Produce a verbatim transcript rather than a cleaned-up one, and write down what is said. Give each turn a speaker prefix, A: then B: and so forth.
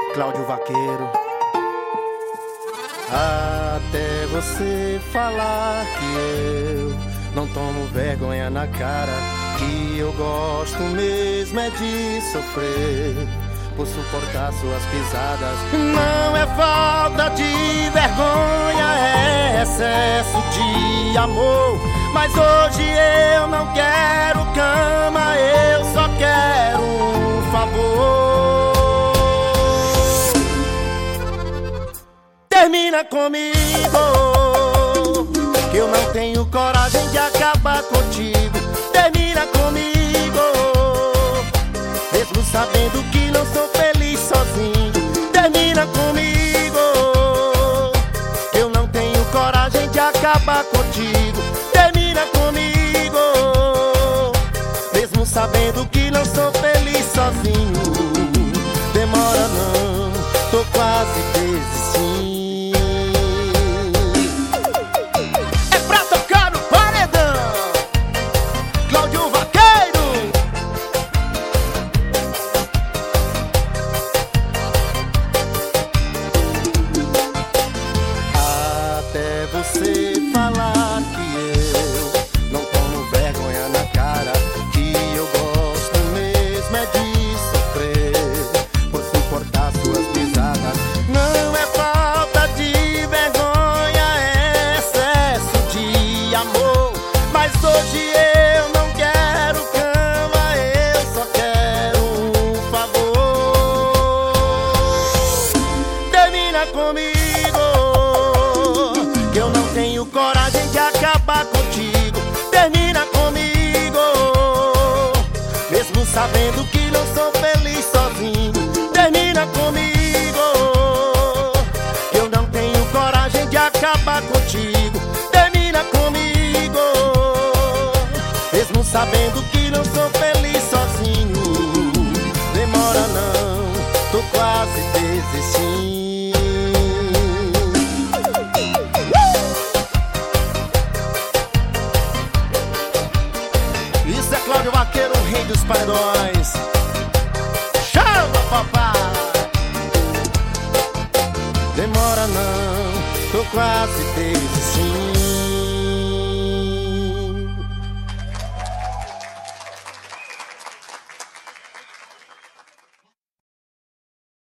A: Cláudio Vaqueiro. Até você falar que eu não tomo vergonha na cara, que eu gosto mesmo é de sofrer por suportar suas pisadas. Não é falta de vergonha, é excesso de amor. Mas hoje eu não quero cama, eu só quero um favor. Termina comigo, que eu não tenho coragem de acabar contigo. Termina comigo, mesmo sabendo que não sou feliz sozinho. Termina comigo, eu não tenho coragem de acabar contigo. Termina comigo, mesmo sabendo que não sou feliz sozinho. Demora não, tô quase desistindo. Você falar que eu não tomo vergonha na cara, que eu gosto mesmo é de sofrer por suportar suas pisadas. Não é falta de vergonha, é excesso de amor. Mas hoje eu não quero cama, eu só quero um favor. Termina comigo, que eu não tenho coragem de acabar contigo. Termina comigo, mesmo sabendo que não sou feliz sozinho. Termina comigo, que eu não tenho coragem de acabar contigo. Termina comigo, mesmo sabendo que não sou feliz sozinho. Demora não, tô quase desistindo. Isso é Cláudio Vaqueiro, o rei dos paredões. Chama, papai! Demora não, tô quase desistindo.